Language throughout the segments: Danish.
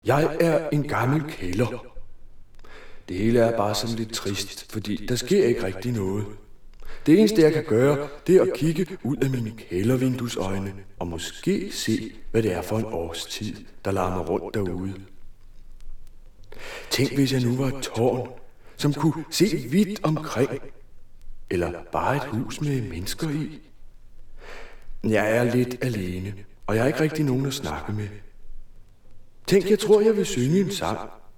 Jeg er en gammel kælder. Det hele er bare sådan lidt trist, fordi der sker ikke rigtig noget. Det eneste, jeg kan gøre, det er at kigge ud af mine kældervinduesøjne og måske se, hvad det er for en årstid, der larmer rundt derude. Tænk, hvis jeg nu var et tårn, som kunne se vidt omkring, eller bare et hus med mennesker i. Jeg er lidt alene, og jeg er ikke rigtig nogen at snakke med. Tænk, jeg tror, jeg vil synge en sang.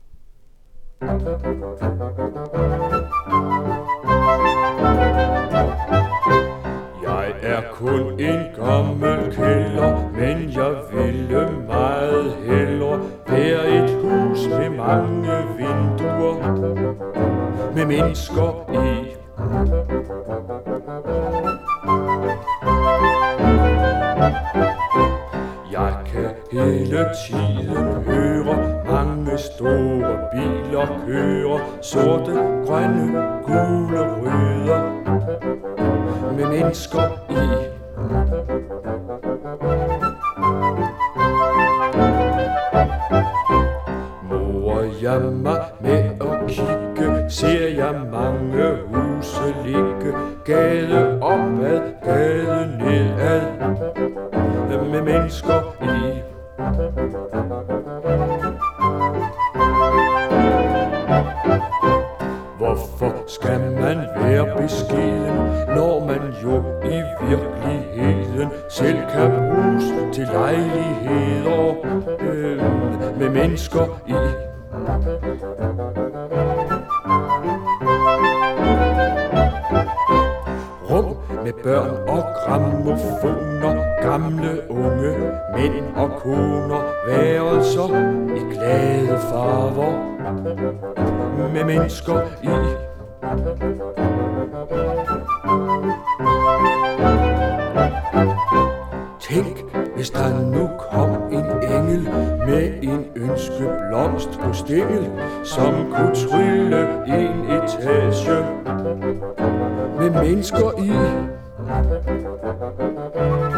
Jeg er kun en gammel kælder, men jeg ville meget hellere være et hus med mange vinduer, med mennesker i. Jeg kan hele tiden høre mange store biler køre, sorte, grønne, gule, røde, med mennesker i. Morer jeg mig med at kigge, ser jeg mange huse ligge, gade opad, gade nedad, med mennesker i. Hvorfor skal man være beskeden, når man jo i virkeligheden selv kan bruges til lejligheder med mennesker i? Rum med børn og grammofoner, gamle unge, mænd og koner, værelser i glade farver, med mennesker i. Tænk, hvis der nu kom en engel med en ønskeblomst på stængel, som kunne trylle en etage med mennesker i.